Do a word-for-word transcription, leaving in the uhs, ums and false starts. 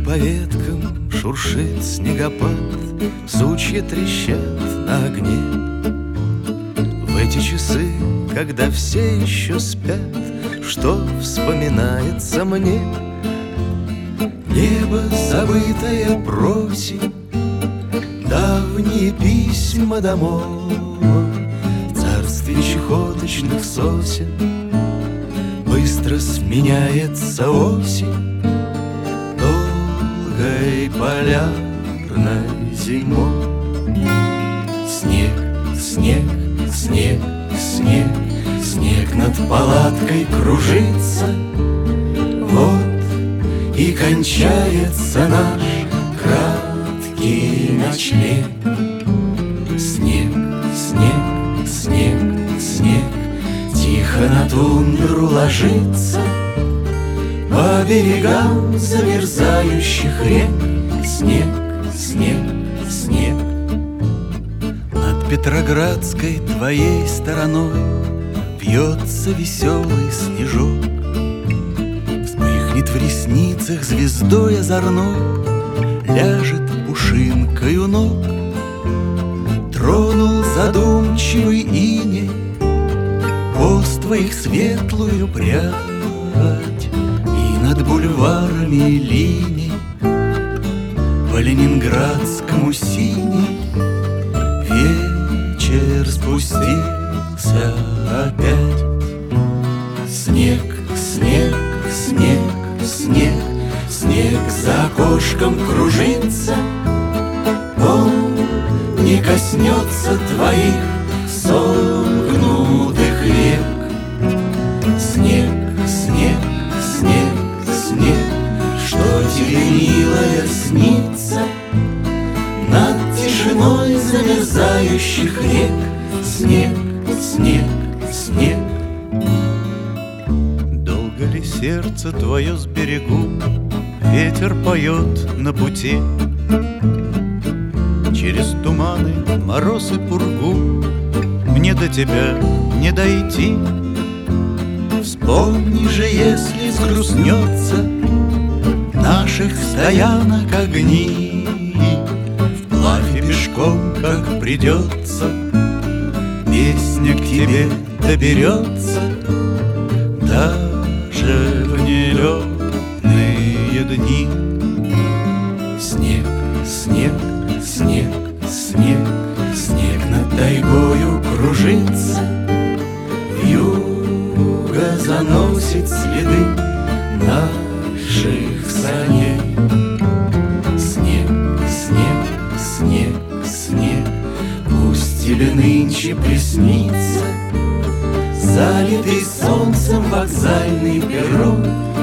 по веткам шуршит снегопад, сучья трещат на огне. В эти часы, когда все еще спят, что вспоминается мне? Небо забытое просит давние письма домой. В царстве чехоточных сосен быстро сменяется осень долгой полярной зимой. Снег, снег, снег, снег, снег над палаткой кружится. Вот и кончается наш краткий ночлег. Снег, снег, снег, снег тихо на тундру ложится. По берегам замерзающих рек снег, снег, снег. Над Петроградской твоей стороной вьется веселый снежок. Вспыхнет в ресницах звездой озорной, ляжет пушинкой у ног. Тронул задумчивый иней пост твоих светлую прядь, и над бульварами линий по ленинградскому синий вечер спустился опять. Снег, снег, снег, снег, снег за окошком кружится. Он не коснется твоих сомкнутых век. Снег, снег, снег, снег, что тебе, милая, снится над тишиной замерзающих рек. Снег, снег, снег. Долго ли сердце твое с берегу ветер поет на пути? Через туманы, мороз и пургу мне до тебя не дойти. Вспомни же, если сгрустнется наших стоянок огни, вплавь и пешком, как придется, песня к тебе доберется. Даже в нелетные дни. Снег, снег, снег, снег, снег над тайгою кружится. Вьюга заносит следы наших саней. Снег, снег, снег, снег, пусть тебе нынче приснится залитый солнцем вокзальный перрон.